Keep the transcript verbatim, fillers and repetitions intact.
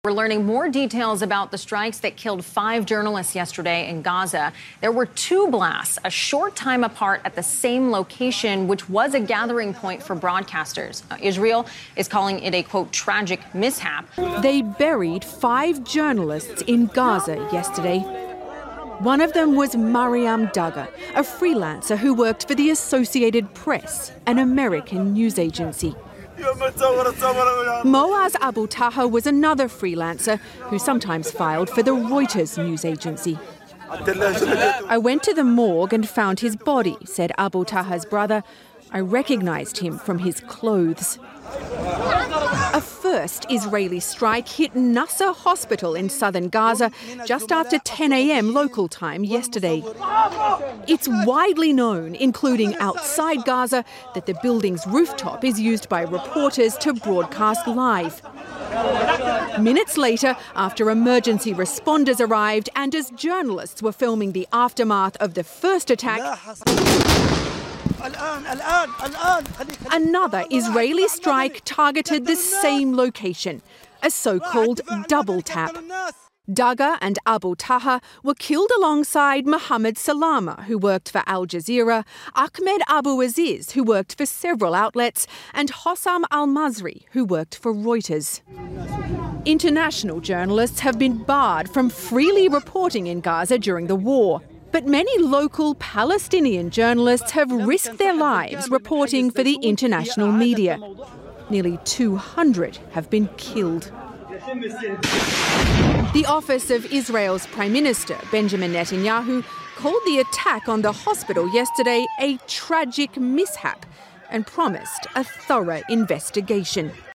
We're learning more details about the strikes that killed five journalists yesterday in Gaza. There were two blasts a short time apart at the same location, which was a gathering point for broadcasters. Uh, Israel is calling it a, quote, tragic mishap. They buried five journalists in Gaza yesterday. One of them was Mariam Dagher, a freelancer who worked for the Associated Press, an American news agency. Moaz Abu Taha was another freelancer who sometimes filed for the Reuters news agency. I went to the morgue and found his body, said Abu Taha's brother. I recognized him from his clothes. A first Israeli strike hit Nasser Hospital in southern Gaza just after ten a m local time yesterday. It's widely known, including outside Gaza, that the building's rooftop is used by reporters to broadcast live. Minutes later, after emergency responders arrived and as journalists were filming the aftermath of the first attack, another Israeli strike targeted the same location, a so-called double tap. Dagher and Abu Taha were killed alongside Mohammed Salama, who worked for Al Jazeera, Ahmed Abu Aziz, who worked for several outlets, and Hossam Al-Masri, who worked for Reuters. International journalists have been barred from freely reporting in Gaza during the war. But many local Palestinian journalists have risked their lives reporting for the international media. Nearly two hundred have been killed. The office of Israel's Prime Minister, Benjamin Netanyahu, called the attack on the hospital yesterday a tragic mishap and promised a thorough investigation.